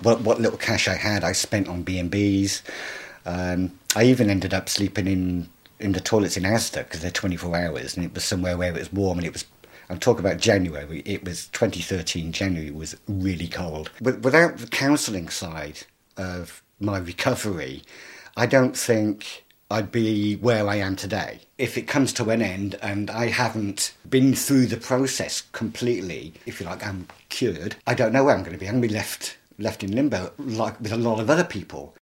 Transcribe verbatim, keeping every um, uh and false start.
What, what little cash I had, I spent on B and B's. Um, I even ended up sleeping in, in the toilets in Asda because they're twenty-four hours, and it was somewhere where it was warm, and it was, I'm talking about January, it was twenty thirteen, January was really cold. But without the counselling side of my recovery, I don't think I'd be where I am today. If it comes to an end and I haven't been through the process completely, if you like, I'm cured, I don't know where I'm going to be. I'm going to be left, left in limbo, like with a lot of other people.